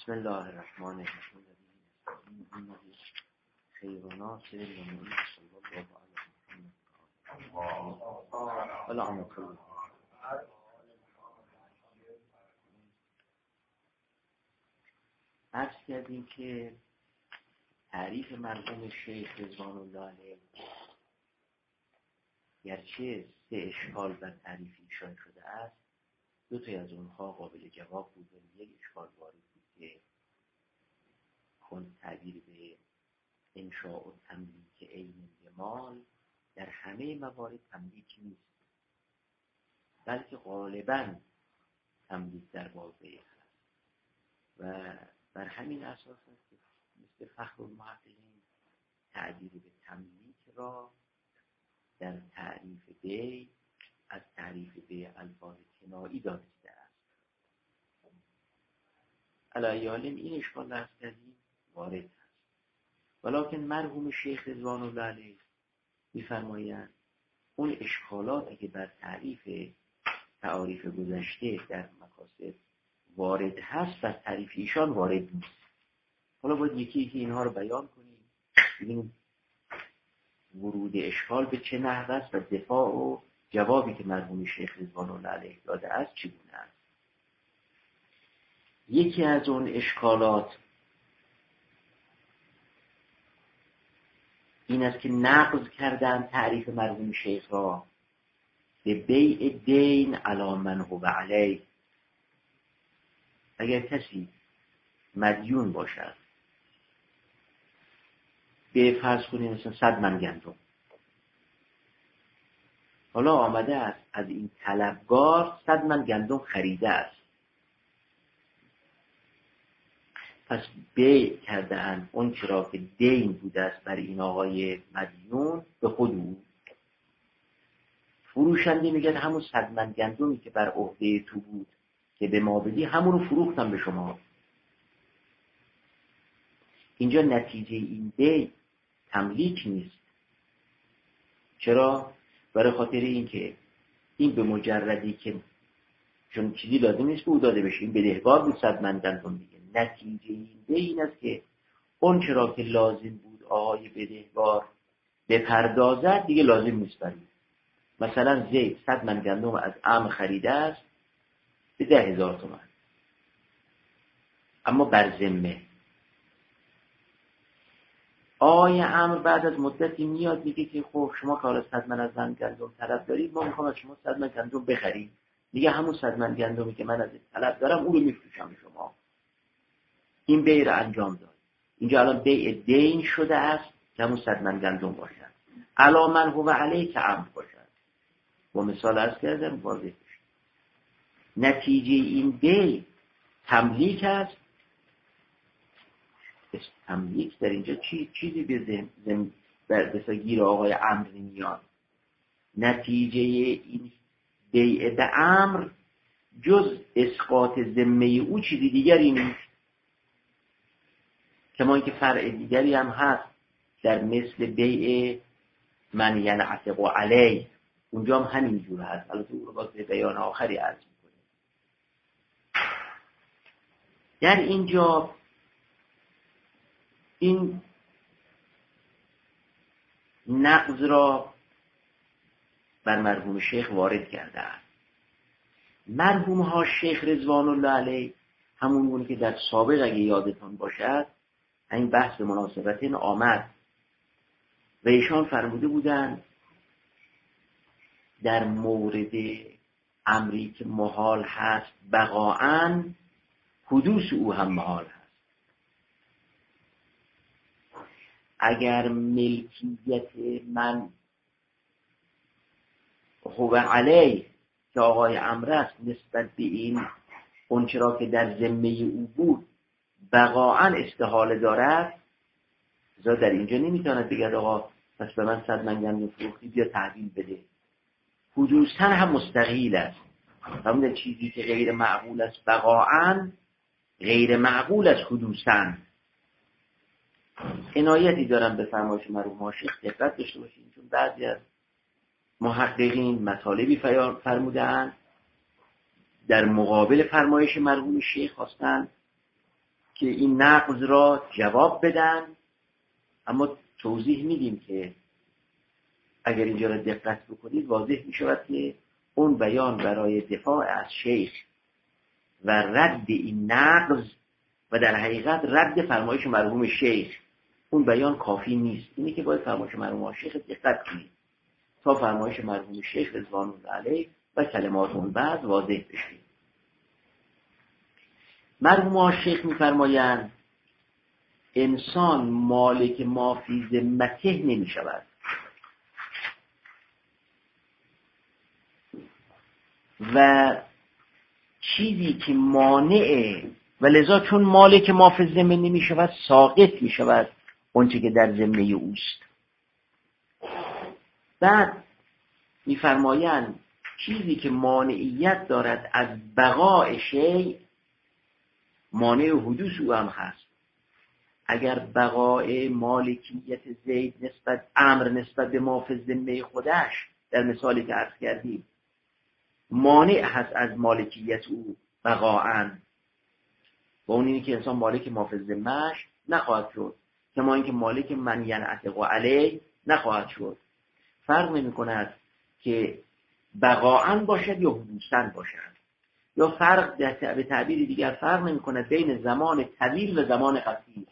بسم الله الرحمن الرحیم. خیر و ناصر المؤمنین صلی الله علیه و سلم. عرض کردیم که تعریف مرحوم شیخ رضوان الله علیه گرچه 3 اشکال بر تعریف ایشان شده است، 2 تا از اونها قابل جواب بود و یک اشکال وارد بود که تعبیر به انشاء و تملیک عین جمال در همه موارد تملیک نیست، بلکه غالباً تملیک در واقع هست و بر همین اساس است که مثل فخرالمحققین تعبیر به تملیک را در تعریف بی از تعریف به الفاظ کنایی دانسته است. علیالم این اشکال را کردیم وارد است، ولکن مرحوم شیخ رضوان الله علیه می‌فرمایند اون اشکالاتی که بر تعریف گذشته در مقاصد وارد هست بر تعریف ایشان وارد نیست. حالا باید یکی یکی اینها رو بیان کنیم، ببینیم ورود اشکال به چه نحو است و دفاع و جوابی که مرحوم شیخ رضوان الله علیه داده است چگونه است. یکی از اون اشکالات این است که نقض کردن تعریف مرحوم شیخ را به بیع دین علی من هو علیه. اگر کسی مدیون باشد به فرض کنیم مثلا 100 من گندم، حالا آمده است از این طلبگار 100 من گندم خریده است، پس بیع کرده اند اون چرا که دین بوده است بر این آقای مدیون به خود او. فروشنده میگن همون 100 من گندمی که بر عهده تو بود که به ما بدی همون رو فروختم به شما. اینجا نتیجه این بیع تملیک نیست. چرا؟ برای خاطر این که این به مجردی که چون چیزی لازم نیست به او داده بشه، این بدهکار بود 100 من گندم دیگه. نتیجه این بیع این است که اون چرا که لازم بود آقای بدهکار بپردازد دیگه لازم نیست برای. مثلا زید 100 من گندم از عم خریده است به 10,000 تومان، اما بر ذمه. آقای عمرو بعد از مدتی میاد میگه که خب شما که حالا 100 من از من گندم طلب دارید، ما میخوام از شما 100 من گندم بخریم. میگه همون 100 من گندمی که من از طلب دارم اون رو میفروشم به شما. این بیع را انجام داد. اینجا الان بیع دین شده است که همون 100 من گندم باشد، علی من هو علیه که عمرو باشد. با مثال عرض کردم واضح بشه. نتیجه این بیع تملیک است. تملیک در اینجا چیزی به ذهن به گیر آقای عمرو نمیاد. نتیجه این بیع به عمرو جز اسقاط ذمه او چیزی دیگری نیست. کما اینکه فرع دیگری هم هست در مثل بیع من ینعتق علیه، اونجا هم همینجور هست. البته او رو باز به بیان آخری عرض می‌کنیم. در اینجا این نقض را بر مرحوم شیخ وارد کرده است. مرحوم ها شیخ رضوان الله علیه همون که در سابق اگه یادتون باشد این بحث به مناسبت این آمد و ایشان فرموده بودند در مورد امری که محال هست بقاعاً حدوث او هم محال هست. اگر ملکیت من هو علیه که آقای عمرو است نسبت به این اون چرا که در ذمه او بود بقاعاً استحاله دارد، زیاد در اینجا نمیتواند بگه آقا پس به من 100 من گندم فروختی بیا تحویل بده. حدوثاً هم مستقیل است. همون چیزی که غیر معقول است بقاعاً غیر معقول است حدوثاً. عنایتی دارم به فرمایش مرحوم شیخ دقت داشته باشین، چون بعضی از محققین مطالبی فرمودند در مقابل فرمایش مرحوم شیخ خواستند که این نقض را جواب بدن، اما توضیح میدیم که اگر اینجا را دقت بکنید واضح می شود که اون بیان برای دفاع از شیخ و رد این نقض و در حقیقت رد فرمایش مرحوم شیخ، اون بیان کافی نیست. اینه که باید فرمایش مرحوم شیخ دقت کنید تا فرمایش مرحوم شیخ رضوان الله علیه و کلمات اون بعد واضح بشه. مرحوم شیخ می‌فرمایند انسان مالک ما فی ذمته نمی شود و چیزی که مانعه و لذا چون مالک ما فی ذمه نمی شود ساقط می شود اونچه که در ذمه اوست. بعد می‌فرمایند چیزی که مانعیت دارد از بقاء شیء مانع حدوث او هم هست. اگر بقاء مالکیت زید نسبت به ما فی ذمه خودش در مثالی که عرض کردیم مانع هست از مالکیت او بقاءً، و اون اینه که انسان مالک ما فی ذمه‌اش نخواهد شد، کما اینکه مالک من ینعتق علیه نخواهد شد. فرق نمی‌کند که بقاءً باشد یا حدوثاً باشد، یا فرق به تعبیر دیگر فرق نمی‌کند بین زمان طویل و زمان قصیر.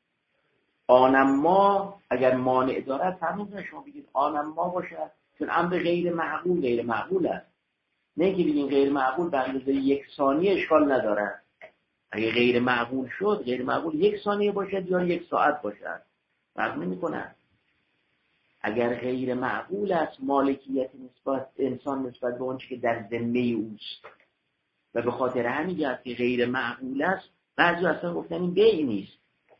آنما اگر مانع دارد فرق نمی‌کنه شما بگید آنما باشد، چون امر غیر معقول است. نه که بگین غیر معقول به اندازه 1 ثانیه اشکال ندارد. اگه غیر معقول شد، غیر معقول 1 ثانیه باشد یا 1 ساعت باشد فرق نمی‌کند. اگر غیر معقول است مالکیت انسان نسبت به آنچه که در ذمه اوست و به خاطر همین جهت که غیر معقول است بعضی اصلا گفتن این بیع نیست.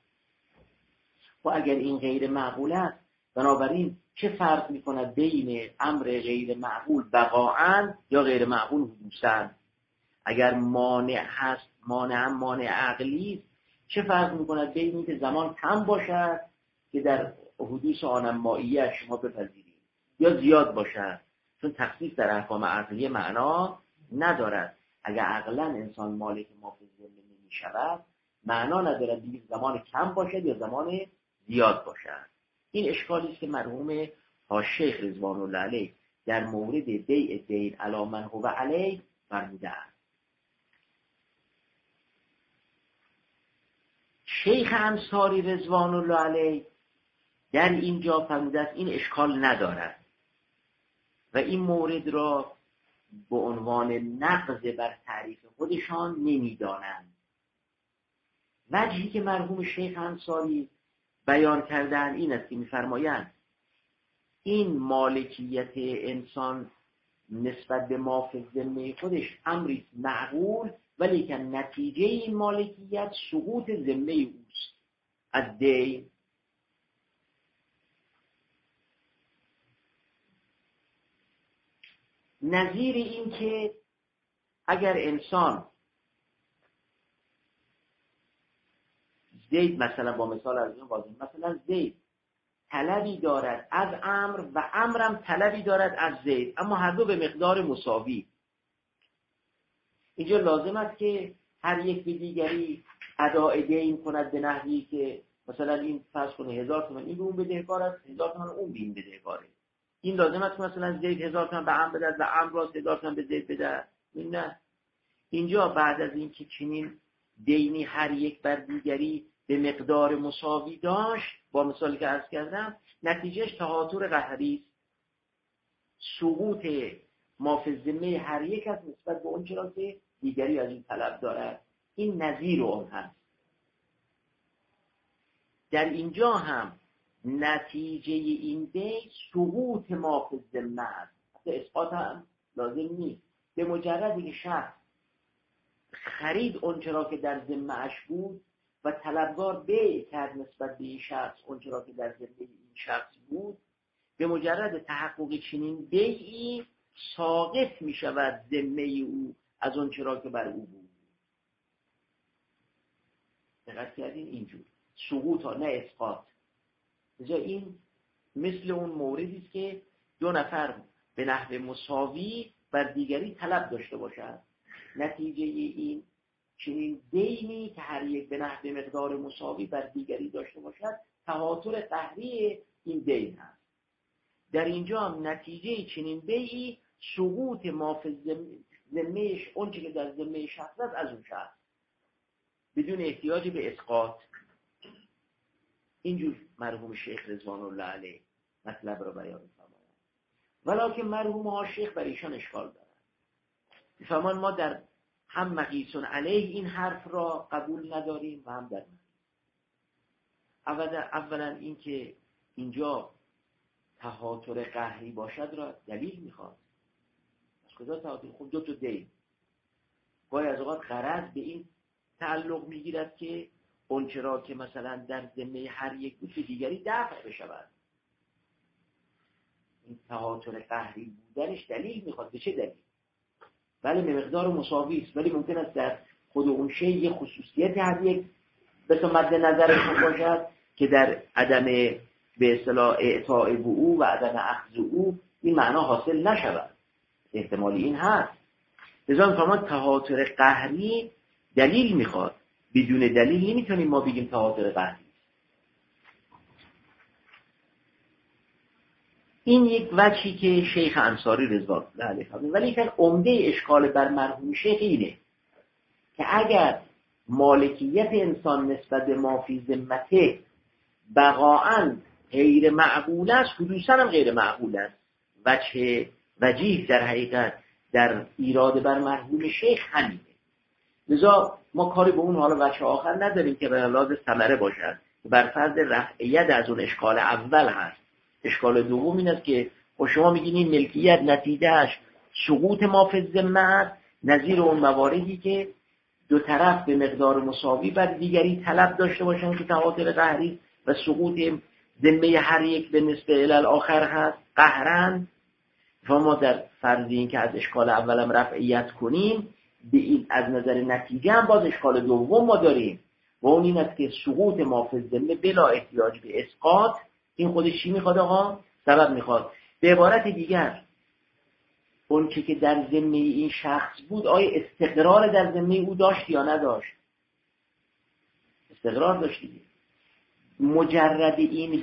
و اگر این غیر معقول است بنابراین چه فرق می‌کند بین امر غیر معقول بقاءً یا غیر معقول حدوثاً؟ اگر مانع هست، مانع عقلی، چه فرق می‌کند بین اینکه زمان کم باشد که در حدوث آنماییه شما بپذیرید یا زیاد باشد، چون تخصیص در احکام عقلی معنا ندارد. اگر عقلاً انسان مالک ما فی ذمه نمی‌شود معنا ندارد دیگه زمان کم باشد یا زمان زیاد باشد. این اشکالی است که مرحوم شیخ رضوان الله علیه در مورد بیع دین علی من هو علیه فرمودند. شیخ انصاری رضوان الله علیه در اینجا فرموده است این اشکال ندارد و این مورد را به عنوان نقض بر تعریف خودشان نمیدانند. وجهی که مرحوم شیخ انصاری بیان کردن این است که می‌فرمایند این مالکیت انسان نسبت به ما فی ذمه خودش امری معقول، ولی که نتیجه این مالکیت سقوط ذمه اوست از دین. نظیر این که اگر انسان زید مثلا با مثال از این واضح، مثلا زید طلبی دارد از امر و امرم طلبی دارد از زید، اما هر دو به مقدار مساوی. اینجا لازم است که هر یک به دیگری اداء دین کند به نحوی که مثلا این فرض کنه 1000 تومان این به اون بدهکار است، 1000 تومان اون به این بدهکاره. این لازم است مثلا زید 1000 تومان به امر بده و امر را 1000 تومان به زید بده. این نه. اینجا بعد از این که چنین دینی هر یک بر دیگری به مقدار مساوی داشت، با مثالی که عرض کردم نتیجهش تهاتر قهری است، سقوط ما فی الذمه هر یک از نسبت به اون چرا که دیگری از این طلب دارد. این نظیر اون هست. در اینجا هم نتیجه این بیت سقوط ما فی الذمه است، اثبات هم لازم نیست. به مجردی که شخص خرید اون چرا که در ذمه اش بود و طلبگار بیع کرد نسبت به این شخص اون چرا که در ذمه این شخص بود، به مجرد تحقق چنین بیعی ساقط می شود ذمه او از اون چرا که بر او بود. دقت کردین؟ اینجور سقوط ها نه اسقاط. این مثل اون موردی است که دو نفر به نحو مساوی بر دیگری طلب داشته باشند، نتیجه این چنین دینی که هر یک به نحو مقدار مساوی بر دیگری داشته باشد تواتر قهری این دین هست. در اینجا هم نتیجه چنین بیعی سقوط ما فی ذمهش، اون چه که در ذمه شخص است از اون شخص بدون احتیاج به اسقاط. اینجور مرحوم شیخ رضوان الله علیه مطلب را بیان می‌فرمایند. ولکن مرحوم ها شیخ بر ایشان اشکال دارند. می‌فرمایند ما در هم مقیس علیه این حرف را قبول نداریم و هم در اولا این که اینجا تهاتر قهری باشد را دلیل میخواد. از کجا تهاتر؟ خود دو تا دین گاهی از اوقات غرض به این تعلق میگیرد که اون چرا که مثلا در ذمه هر یک بود که دیگری دفع بشود. این تهاتر قهری بودنش دلیل میخواد. به چه دلیل؟ بله به مقدار مساوی است، ولی ممکن است در خود اون شی یه خصوصیت هر یک به تو مد نظرشون باشد که در عدم به اصطلاح اعطاء به او و عدم اخذ او این معنا حاصل نشود. احتمالی این هست. لذا می‌فرماید تهاتر قهری دلیل میخواد. بدون دلیل نمیتونیم ما بگیم تهاتر قهری. این یک وجهی که شیخ انصاری رضوان الله علیه فرمود. ولی که عمده اشکال بر مرحوم شیخ اینه که اگر مالکیت انسان نسبت به ما فی ذمته بقاءً غیر معقول است، حدوثاً هم غیر معقول است. وجیه در حقیقت در ایراد بر مرحوم شیخ همینه. لذا ما کاری به اون حالا وجه آخر نداریم که به لحاظ ثمره باشد. بر فرض رفعیت از اون اشکال اول هست. اشکال دوم این است که شما میگین این ملکیت نتیجهش سقوط ما فی الذمه است، نظیر اون مواردی که دو طرف به مقدار مساوی بر دیگری طلب داشته باشن که تهاتر قهری و سقوط ذمه هر یک به نسبه الاخر هست قهرن. ما در فرض این که از اشکال اولم رفعیت کنیم به این از نظر نتیجه هم باز اشکال دوم ما داریم و اون این است که سقوط ما فی الذمه بلا احتیاج به اسقاط. این خودش چی میخواد آقا؟ سبب میخواد. به عبارت دیگر اون چی که در ذمه این شخص بود آیا استقرار در ذمه او داشت یا نداشت؟ استقرار داشتی. مجرد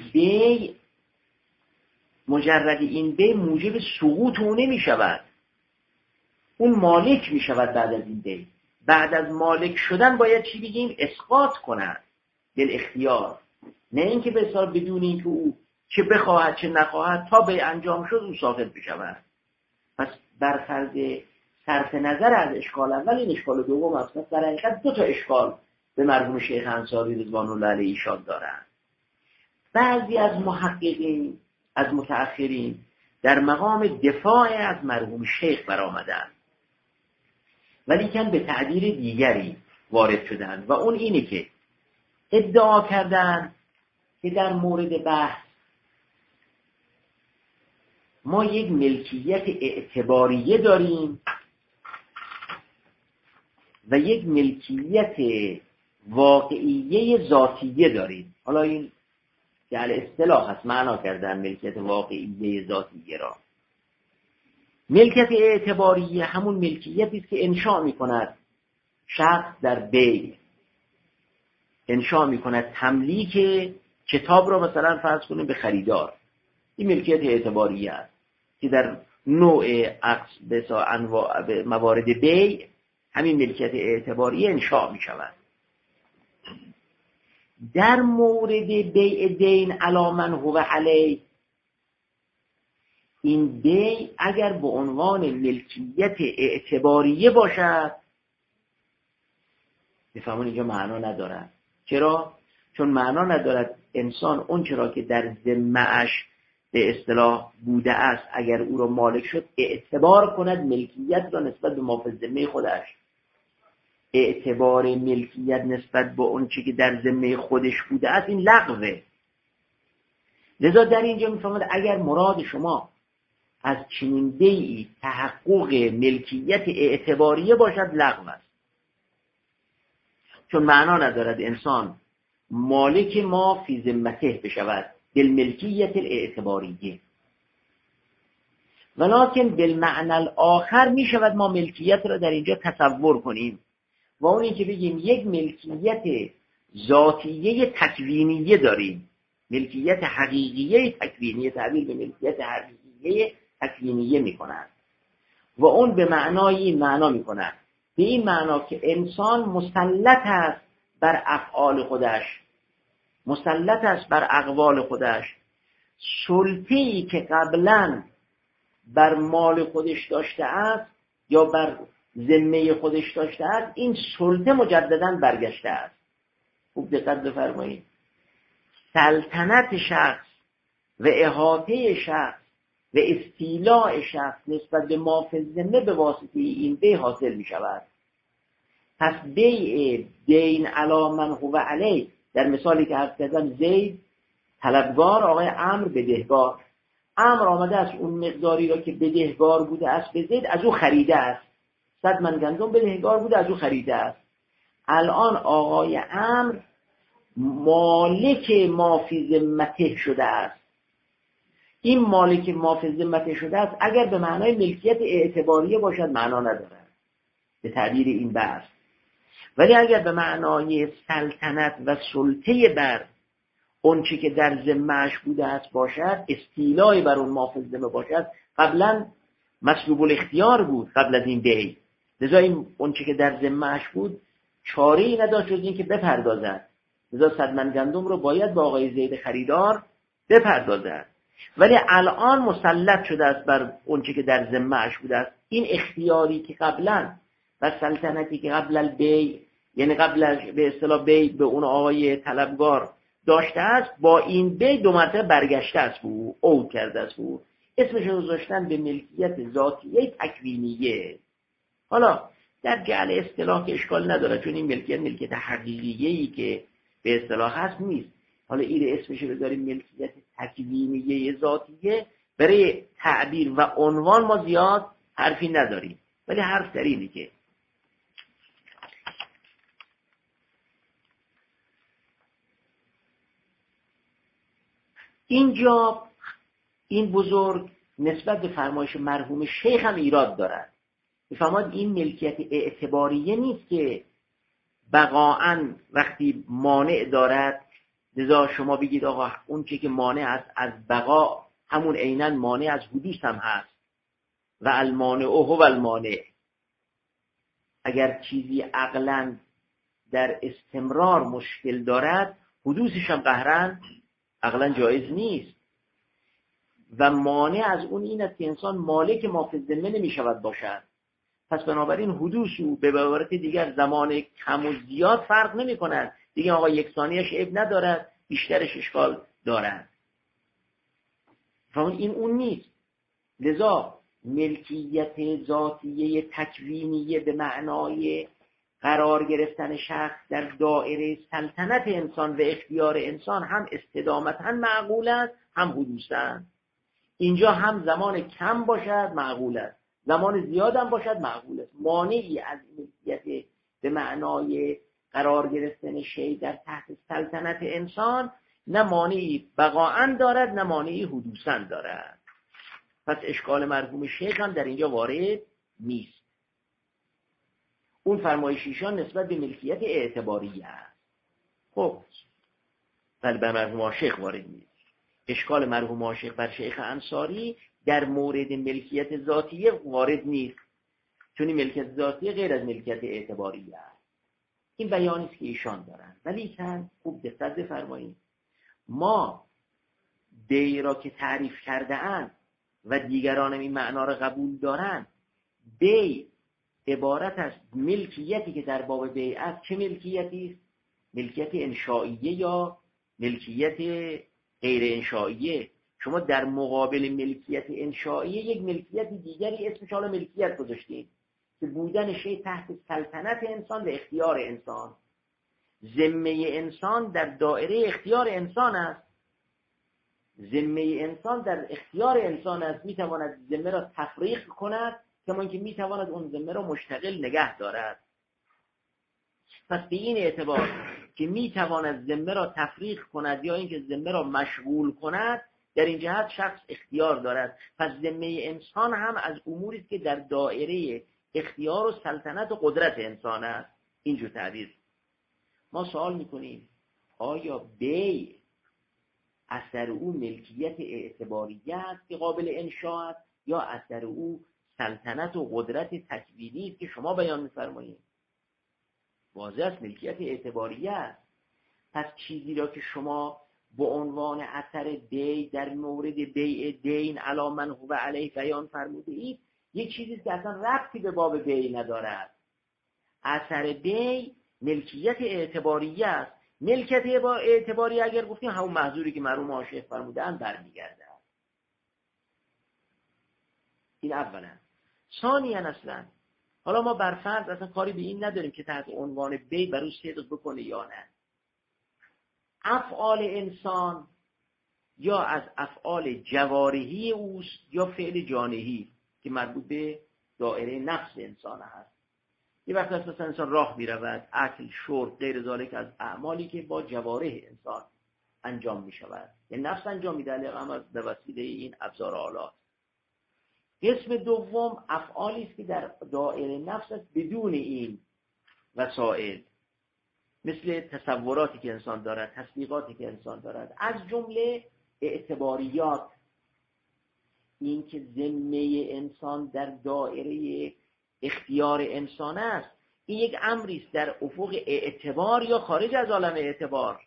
این بی موجب سقوط او نمی شود. اون مالک می شود بعد از این بی. بعد از مالک شدن باید چی بگیم؟ اسقاط کند دل اختیار. نه اینکه به اصطلاح بدون اینکه او چه بخواهد چه نخواهد تا به انجام شد او ساقط بشود. پس بر فرض صرف نظر از اشکال اول این اشکال دوم است. در حقیقت دو تا اشکال به مرحوم شیخ انصاری رضوان الله علیه ایشان دارند. بعضی از محققین از متأخرین در مقام دفاع از مرحوم شیخ برآمدند، ولی کن به تعبیر دیگری وارد شدند و اون اینه که ادعا کردند که در مورد بحث ما یک ملکیت اعتباریه داریم و یک ملکیت واقعیه ذاتیه داریم. حالا این جعل اصطلاح هست، معنا کردن ملکیت واقعیه ذاتیه را. ملکیت اعتباریه همون ملکیتی است که انشاء می‌کند شخص در بیع، انشاء می‌کند تملیک کتاب را مثلا فرض کنیم به خریدار. این ملکیت اعتباریه است که در نوع عقص به انواع موارد بیع همین ملکیت اعتباریه انشاء می‌شود. در مورد بیع دین علی من هو علی، این بیع اگر به عنوان ملکیت اعتباریه باشد بفهمون اینجا معنا ندارد. چرا؟ چون معنا ندارد انسان اون چرا که در ذمه‌اش به اصطلاح بوده است اگر او را مالک شد اعتبار کند ملکیت را نسبت به ما فی ذمه خودش. اعتبار ملکیت نسبت به اون چی که در ذمه خودش بوده است این لغوه. لذا در اینجا میفهمد اگر مراد شما از چنین بیعی تحقق ملکیت اعتباریه باشد لغو است، چون معنا ندارد انسان مالک ما فی ذمته بشود بالملکیت الاعتباریه، ولکن بالمعنى الاخر می شود ما ملکیت را در اینجا تصور کنیم و اون این که بگیم یک ملکیت ذاتیه تکوینیه داریم، ملکیت حقیقیه تکوینیه، تعبیر به ملکیت حقیقیه تکوینیه میکنن و اون به معنای معنا میکنن، به این معنا که انسان مسلط است بر افعال خودش، مسلط است بر اقوال خودش. سلطه‌ای که قبلا بر مال خودش داشته است یا بر ذمه خودش داشته است، این سلطه مجددا برگشته است. خوب دقت بفرمایید. سلطنت شخص و احاطه شخص و استیلاء شخص نسبت به ما فی الذمه به واسطه این بیع حاصل می شود. پس بیع دین علی من هو علیه، در مثالی که حرف زدم، زید طلبگار، آقای عمرو بدهگار. عمرو آمده است اون مقداری را که بدهگار بوده است به زید از او خریده است، 100 من گندم بدهگار بوده از او خریده است. الان آقای عمرو مالک ما فی ذمته شده است. این مالک ما فی ذمته شده است اگر به معنای ملکیت اعتباریه باشد معنا ندارد به تعبیر این بحث، ولی اگر به معنای سلطنت و سلطه بر اون چی که در ذمه‌اش بوده است باشد، استیلای بر اون ما فی ذمه باشد، قبلا مسلوب الاختیار بود قبل از این بیع، لذا این اون چی که در ذمه‌اش بود چاره‌ای نداشت جز این که بپردازد، لذا 100 من گندم رو باید با آقای زید خریدار بپردازد. ولی الان مسلط شده است بر اون چی که در ذمه‌اش بوده است. این اختیاری که قبلا و سلطنتی که قبل البیع، یعنی قبل از به اصطلاح بیع به اون آقای طلبگار داشته است، با این بیع 2 مرتبه برگشته است، او عود کرده است. او اسمش رو گذاشتن به ملکیت ذاتیه تکوینیه. حالا در جعل اصطلاح که اشکال نداره، چون این ملکیت حقیقیه‌ای که به اصطلاح هست نیست. حالا این اسمش رو بذاریم ملکیت تکوینیه ذاتیه، برای تعبیر و عنوان ما زیاد حرفی نداریم، ولی حرف در اینه که اینجا این بزرگ نسبت به فرمایش مرحوم شیخ هم ایراد دارد. بفرماد این ملکیت اعتباریه نیست که بقاعاً وقتی مانع دارد، لذا شما بگید آقا اون چی که مانع است از بقا همون عیناً مانع از حدوث هم هست و المانع هو المانع. اگر چیزی عقلاً در استمرار مشکل دارد، حدوثش هم قهراً عقلاً جایز نیست و مانع از اون این است که انسان مالک ما فی الذمه نمی شود باشد. پس بنابراین حدوث او به عبارت دیگر زمان کم و زیاد فرق نمی کند دیگه. آقا 1 ثانیه‌اش عیب ندارد، بیشترش اشکال دارد. فهمون این اون نیست. لذا ملکیت ذاتیه تکوینیه به معنای قرار گرفتن شخص در دایره سلطنت انسان و اختیار انسان هم استدامتا معقول است، هم حدوثاً. اینجا هم زمان کم باشد معقول است، زمان زیاد هم باشد معقول است. مانعی از ملکیت به معنای قرار گرفتن شی در تحت سلطنت انسان نه مانعی بقاعاً دارد نه مانعی حدوثاً دارد. پس اشکال مرحوم شیخ هم در اینجا وارد نیست. اون فرمایش ایشان نسبت به ملکیت اعتباریه است. خب ولی به مرحوم شیخ وارد نیست. اشکال مرحوم شیخ بر شیخ انصاری در مورد ملکیت ذاتیه وارد نیست، چون این ملکیت ذاتیه غیر از ملکیت اعتباریه است. این بیانی است که ایشان دارن. ولی خوب دقت بفرمایید، ما بیع را که تعریف کرده اند و دیگران این معنا را قبول دارند، بیع عبارت از ملکیتی که در باب بیع است. چه ملکیتی است؟ ملکیت انشائیه یا ملکیت غیر انشائیه. شما در مقابل ملکیت انشائیه یک ملکیت دیگری اسمش حالا ملکیت گذاشتید که بودن شی تحت سلطنت انسان و اختیار انسان. ذمه انسان در دایره اختیار انسان است. ذمه انسان در اختیار انسان است. میتواند ذمه را تفریق کند کما اینکه میتواند اون ذمه را مشتغل نگه دارد. پس به این اعتبار که میتواند ذمه را تفریق کند یا اینکه ذمه را مشغول کند، در این جهت شخص اختیار دارد. پس ذمه انسان هم از اموری است که در دایره اختیار و سلطنت و قدرت انسان است. اینجور تعبیر. ما سوال میکنیم آیا بیع اثر او ملکیت اعتباریه است که قابل انشاء است یا اثر او سلطنت و قدرت تکوینی است که شما بیان می‌فرمایید؟ واضح است ملکیت اعتباریه است. پس چیزی را که شما به عنوان اثر بیع در مورد بیع دین علی من هو علیه بیان فرموده اید، یک چیزی که اصلا ربطی به باب بیع ندارد. اثر بیع ملکیت اعتباریه است. ملکیت اعتباری اگر گفتیم همون محظوری که مرحوم آشیخ فرمودن برمیگرده. این اولا. ثانیاً اصلا حالا ما برفرض اصلا کاری به این نداریم که تحت عنوان بیع بر او صدق بکنه یا نه. افعال انسان یا از افعال جوارحی اوست یا فعل جانحی که مربوط به دایره نفس انسان هست. یه وقت مثلا انسان راه می‌رود، اکل، شرب، غیر ذالک از اعمالی که با جوارح انسان انجام می‌شود، یعنی نفس انجام می‌ده به وسیله این ابزار آلات. قسم دوم افعالی است که در دایره نفس است بدون این وسایل، مثل تصوراتی که انسان دارد، تصدیقاتی که انسان دارد، از جمله اعتباریات. این که ذمه انسان در دایره اختیار انسان است، این یک امری است در افق اعتبار یا خارج از عالم اعتبار.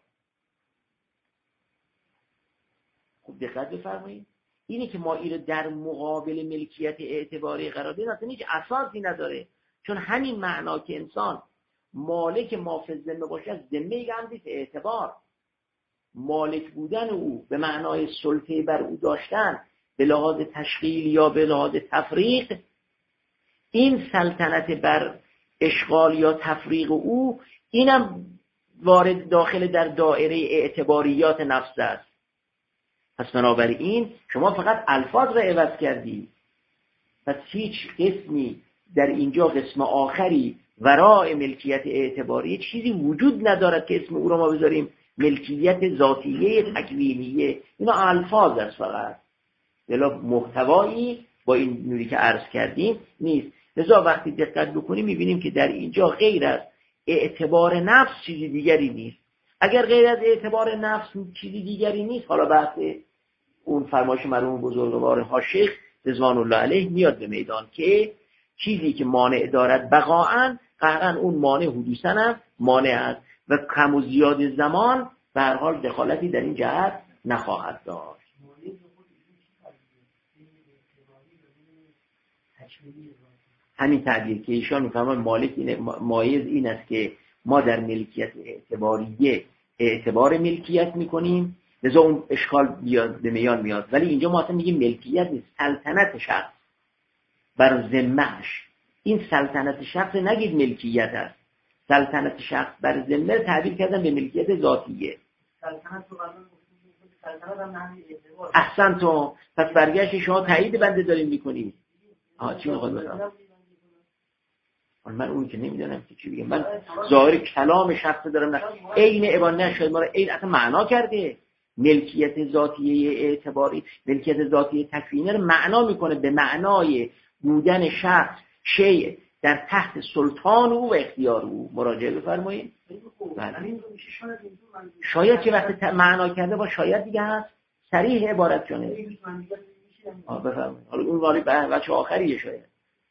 خوب دقت بفرمایید. اینی که ما اینو در مقابل ملکیت اعتباری قرار بدیم اصلا هیچ اساسی نداره، چون همین معنا که انسان مالک مافز ذمه باشه، ذمه یک امری است اعتبار. مالک بودن او به معنای سلطه بر او داشتن به لحاظ تشغیل یا به لحاظ تفریق، این سلطنت بر اشغال یا تفریق او، اینم وارد داخل در دایره اعتباریات نفس است. پس بنابراین شما فقط الفاظ را عوض کردی، پس هیچ قسمی در اینجا قسم آخری ورای ملکیت اعتباری چیزی وجود ندارد که اسم او را ما بذاریم ملکیت ذاتیه تکوینیه. اینا الفاظ است فقط، بلا محتوایی با این نوری که عرض کردیم نیست. لذا وقتی دقت بکنیم میبینیم که در اینجا غیر از اعتبار نفس چیزی دیگری نیست. اگر غیر از اعتبار نفس چیزی دیگری نیست، حالا بحث اون فرمایش مرحوم بزرگوار حاشیخ رضوان الله علیه میاد به میدان که چیزی که مانع دارد بقاءً، قهرن اون مانع حدوثاً هم مانع است و کم و زیاد زمان به هر حال دخالتی در این جهت نخواهد داشت. همین تعبیر که ایشان میفهمن مالک مایز این است که ما در ملکیت اعتباریه اعتبار ملکیت میکنیم، لذا اون اشکال به میان میاد. ولی اینجا ما اصلا میگیم ملکیت نیست، سلطنت شخص بر ذمه‌اش. این سلطنت شخص نگید ملکیت است، سلطنت شخص بر ذمه تعبیر کردن به ملکیت ذاتیه. سلطنت رو احسن تو پس برگشت شما تایید بنده داریم میکنید. چی میخواد بگم؟ من اون که نمیدونم که چی بگم. من ظاهر کلام شخص دارم، عین عبارت نشد ما رو عین اصلا معنا کرده. ملکیت ذاتیه اعتباری، ملکیت ذاتیه تکوینی رو معنا میکنه به معنای بودن شخص شیء در تحت سلطان او و اختیار او. مراجعه بفرمایید. شاید که وقتی معنا کرده با شاید دیگه هست صریح عبارت کنه. بفرمایید. حالا اون والی بچه آخریه شاید.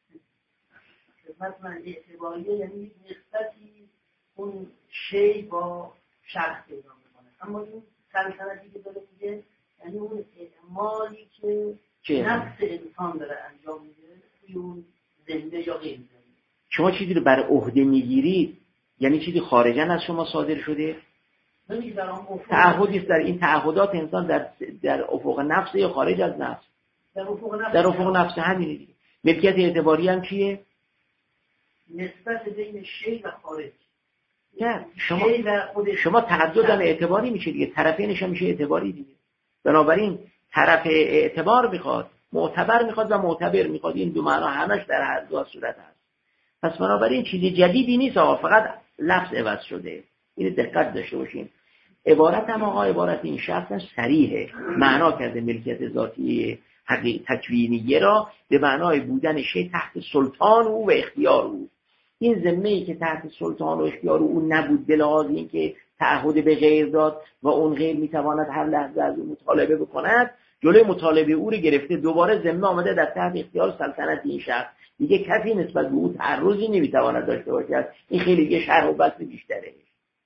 مثلا اعتباریه یعنی نسبتی اون شی با شخص پیدا میکنه، اما این سلطنتی که داره میگه یعنی اون اعمالی که نفس انسان داره انجام میده، اون زنده یا غیر زنده. شما چیزی رو بر عهده میگیرید یعنی چیزی خارجاً از شما صادر شده؟ تعهدی است. در این تعهدات انسان در افق نفس یا خارج از نفس؟ در افق نفس همینه دیگه. ملکیت اعتباری هم چیه؟ نسبت بین شی و خارج. نه شما تعددن اعتباری میشه دیگه، طرفینش هم میشه اعتباری دیگه. بنابراین طرف اعتبار میخواد، معتبر میخواد و معتبر میخواد. این دو معنا همش در هر دو صورت هست. پس بنابراین چیزی جدیدی نیست فقط لفظ عوض شده. این دقت داشته باشین. عبارت هم عبارت این شخص صریحه، معنا کرده ملکیت ذاتی تکوینیه را به معنای بودن شی تحت سلطان او و اختیار او. این ذمه‌ای که تحت سلطان و اختیار اون نبود به لحاظ اینکه تعهد به غیر داد و اون غیر میتواند هر لحظه از اون مطالبه بکند، جلوی مطالبه او رو گرفته، دوباره ذمه آمده در تحت اختیار سلطنت این شخص، دیگه کسی نسبت به او تعرضی نمیتواند داشته باشد. این خیلی دیگه شرح و بحث بیشتره.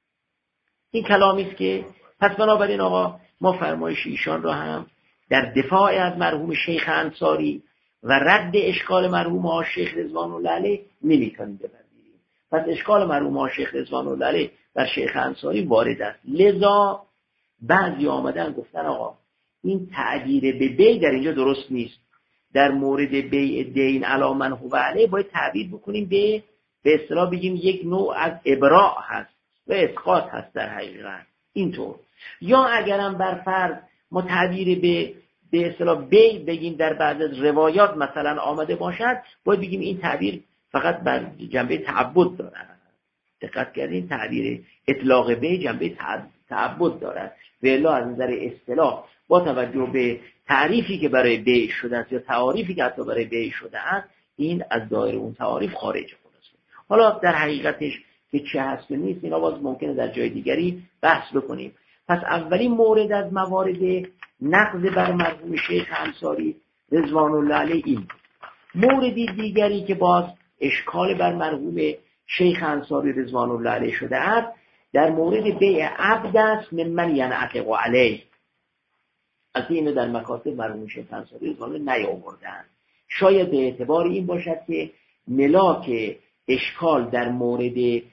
این کلامی است که پس بنابراین آقا ما فرمایش ایشان را هم در دفاع از مرحوم شیخ انصاری و رد اشکال مرحوم آقا شیخ رضوان الله علیه نمی‌تونیم بپذیریم. پس اشکال مرحوم آقا شیخ رضوان الله علیه بر شیخ انصاری وارد است. لذا بعضی آمدن گفتن آقا این تعبیر به بی در اینجا درست نیست. در مورد بیع دین علی من هو علیه باید تعبیر بکنیم به اصطلاح بگیم یک نوع از ابراء هست و اسقاط هست در حقیقت اینطور. یا اگرم بر فرض ما تعبیر به اصطلاح بی بگیم در بعض از روایات مثلا آمده باشد، باید بگیم این تعبیر فقط بر جنبه تعبد دارد. دقت کردین تعبیر اطلاق بی جنبه تعبد دارد و الا از نظر اصطلاح با توجه به تعریفی که برای بیع شده است یا تعاریفی که حتی برای بیع شده است، این از دایره اون تعاریف خارج خلاصه. حالا در حقیقتش که چه هست و نیست اینا باز ممکنه در جای دیگری بحث بکنیم. پس اولین مورد از موارد نقض بر مرحوم شیخ انصاری رضوان الله علیه این. موردی دیگری که باز اشکال بر مرحوم شیخ انصاری رضوان الله علیه شده است در مورد بیع عبد است ممن ینعتق علیه. از اینو در مکاتب مرحوم شیخ انصاری رضوان الله نیاوردند. شاید به اعتبار این باشد که ملاک اشکال در مورد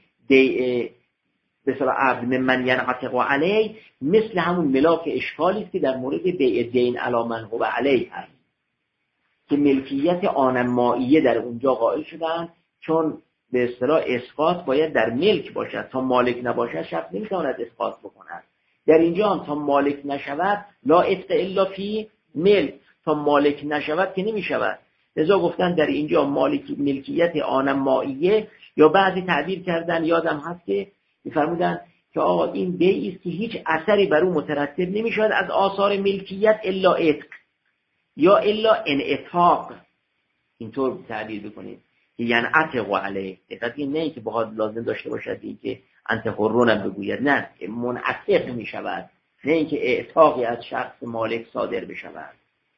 بیع به صلاح عبد ممن ینعتق علیه مثل همون ملاک اشکالی است که در مورد بیع دین علی من هو علیه هست که ملکیت آنماییه در اونجا قائل شدن، چون به اصطلاح اسقاط باید در ملک باشد، تا مالک نباشد شخص نمیتواند اسقاط بکند. در اینجا هم تا مالک نشود لا عتق الا فی ملک، تا مالک نشود که نمیشود. لذا گفتن در اینجا ملکیت آنماییه، یا بعضی تعبیر کردن یادم هست که می‌فرمودن که آقا این بیعی است که هیچ اثری بر اون مترتب نمی‌شود از آثار ملکیت الا عتق یا الا انعتاق. اینطور تعبیر بکنید که یعنی عتق علیه. دقیقاً نه که بخواد لازم داشته باشد این که انت حرون بگوید، نه که منعتق می‌شود، نه اینکه اعتاقی از شخص مالک صادر بشود.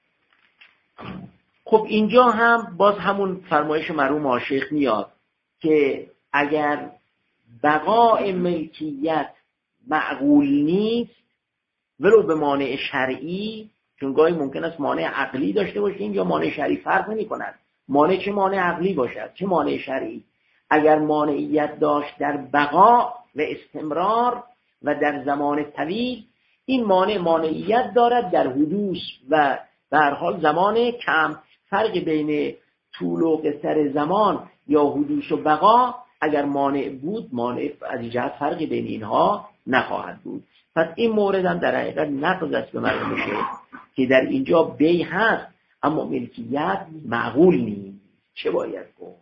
خب اینجا هم باز همون فرمایش مرحوم آقا شیخ میاد که اگر بقای ملکیت معقول نیست ولو به مانع شرعی، چون گاهی ممکن است مانع عقلی داشته باشیم یا مانع شرعی، فرق نمی کند مانع چه مانع عقلی باشد چه مانع شرعی. اگر مانعیت داشت در بقا و استمرار و در زمان طویل، این مانعیت دارد در حدوث و به هر حال زمان کم. فرق بین طول و قصر زمان یا حدوث و بقا اگر مانع بود، مانع از جهت فرقی بین اینها نخواهد بود. پس این مورد هم در حقیقت نقض است به مرحوم شیخ که در اینجا بیع هست اما ملکیت معقول نیست. چه باید گفت؟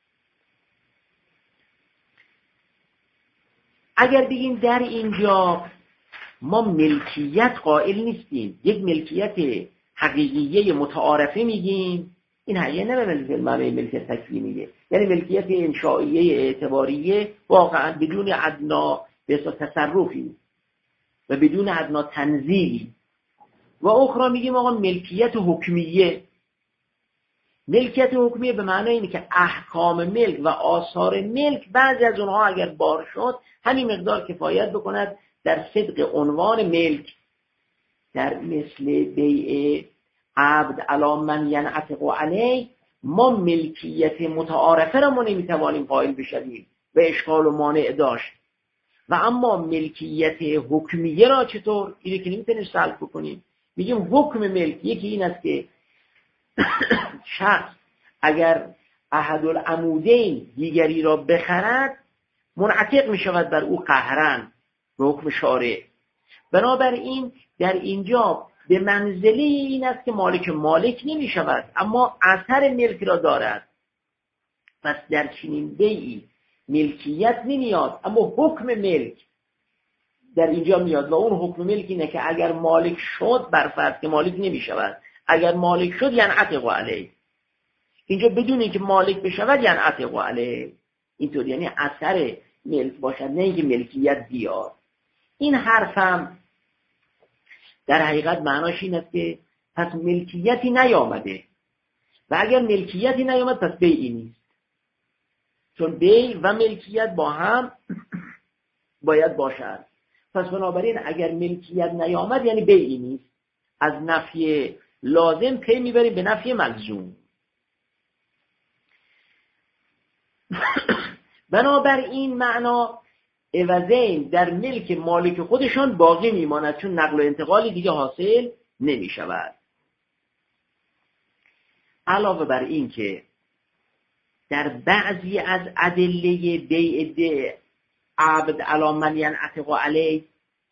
اگر بگیم در اینجا ما ملکیت قائل نیستیم، یک ملکیت حقیقیه متعارفه میگیم، این حقیقه نه به معنی ملکیت تکوینیه، یعنی ملکیت انشائیه اعتباریه واقعا بدون ادنا به تصرفی و بدون ادنا تنزیلی. و اخرى میگیم آقا ملکیت حکمیه. ملکیت حکمیه به معنی اینه که احکام ملک و آثار ملک بعضی از اونها اگر بار شد همین مقدار کفایت بکند در صدق عنوان ملک. در مثل بیع عبد علی من ینعتق علیه ما ملکیت متعارفه را ما نمیتوانیم قائل بشویم و اشکال و مانع داشت، و اما ملکیت حکمیه را چطور؟ اینه که نمیتونیم سلب بکنیم. میگیم حکم ملک یکی این است که شخص اگر احد العمودین دیگری را بخرد منعتق میشود بر او قهرن به حکم شارع. بنابراین در اینجا به منزله این است که مالک نمی شود اما اثر ملک را دارد. پس در چنین بیعی ملکیت نمیاد اما حکم ملک در اینجا میاد و اون حکم ملک اینه که اگر مالک شد بر فرض که مالک نمی شود، اگر مالک شد یعنی عتق علیه. اینجا بدون اینکه مالک بشود یعنی عتق علیه. اینطور یعنی اثر ملک باشد، نه اینکه ملکیت بیاد. این حرفم در حقیقت معناش این است که پس ملکیتی نیامده و اگر ملکیتی نیامد پس بیعی نیست، چون بیع و ملکیت با هم باید باشد. پس بنابراین اگر ملکیت نیامد یعنی بیعی نیست. از نفی لازم پی میبریم به نفی ملزوم. بنابراین معنا عوضین در ملک مالک خودشان باقی میماند، چون نقل و انتقالی دیگه حاصل نمی شود. علاوه بر این که در بعضی از ادله بیع عبد علی من ینعتق علیه،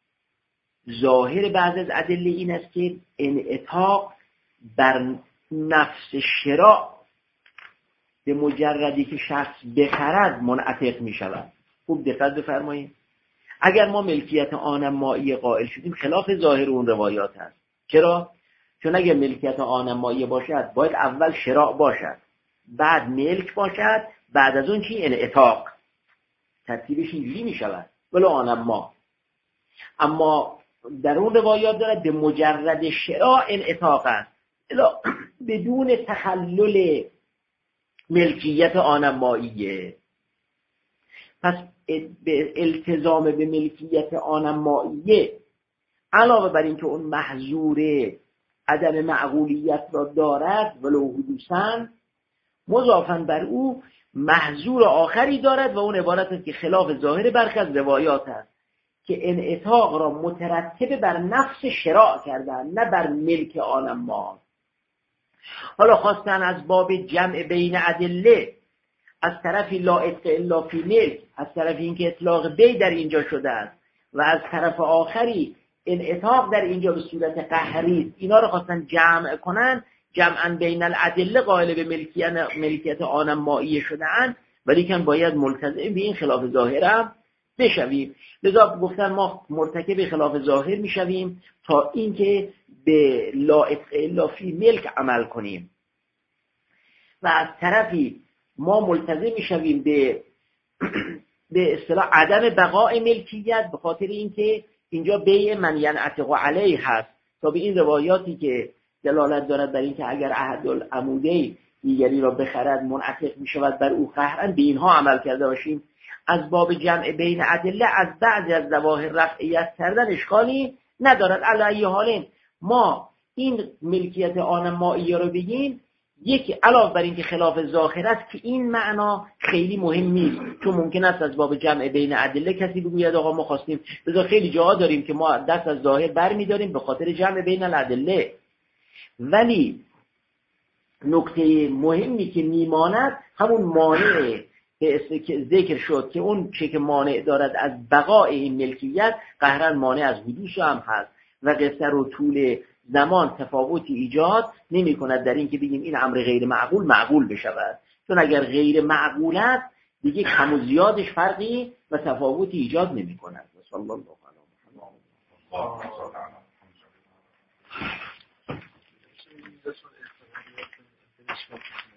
ظاهر بعض از ادله این است که انعتاق بر نفس شراء به مجردی که شخص بخرد منعتق می شود. خوب دقت بفرمایید. اگر ما ملکیت آن مایی قائل شدیم خلاف ظاهر اون روایات هست. چرا؟ چون اگر ملکیت آن مایی باشد باید اول شراء باشد، بعد ملک باشد، بعد از اون چی؟ انعتاق. ترتیبش اینجوری می شود ولی آن ما. اما در اون روایات دارد به مجرد شراء انعتاق است بدون تخلل ملکیت آن ماییه. پس به التزام به ملکیت آن ماییه علاوه بر این که اون محظور عدم معقولیت را دارد ولو حدوثاً، مضافاً بر او محظور آخری دارد و اون عبارت است که خلاف ظاهر برخی از روایات است که انعتاق را مترتب بر نفس شراء کردن نه بر ملک آن ما. حالا خواستن از باب جمع بین ادله، از طرفی لا اطلاق الا فی ملک، از طرفی اینکه اطلاق بی در اینجا شده است و از طرف آخری انعتاق در اینجا به صورت قهری، اینا رو خواستن جمع کنن، جمعا بین الادله قائل به ملکیت آن مایی شده‌اند، ولی کن باید ملتزم به این خلاف ظاهرم بشویم. لذا گفتن ما مرتکب خلاف ظاهر میشویم تا اینکه به لا اطلاق الا فی ملک عمل کنیم و از طرفی ما ملتزم میشویم به اصطلاح عدم بقاء ملکیت، به خاطر اینکه اینجا بیع من ینعتق علیه هست تا به این روایاتی که دلالت دارد بر اینکه اگر احدالعمودین دیگری را بخرد منعتق میشود بر او قهرن، به اینها عمل کرده باشیم. از باب جمع بین ادله از بعضی از ظواهر رفعیت کردن اشکالی ندارد. علی حال ما این ملکیت آن مایی رو بگیم، یکی علاوه بر این که خلاف ظاهر است که این معنا خیلی مهم نیست، چون ممکن است از باب جمع بین ادله کسی بگوید آقا ما خواستیم، بذار خیلی جاها داریم که ما دست از ظاهر برمی‌داریم به خاطر جمع بین الادله. ولی نکته مهمی که میماند همون مانع که ذکر شد که اون چه که مانع دارد از بقای این ملکیت قهرن مانع از حدوث هم هست و قصر و طول زمان تفاوتی ایجاد نمی کند در این که بگیم این امر غیر معقول معقول بشود، چون اگر غیر معقول است دیگه کم و زیادش فرقی و تفاوتی ایجاد نمی کند. صلی الله علیه و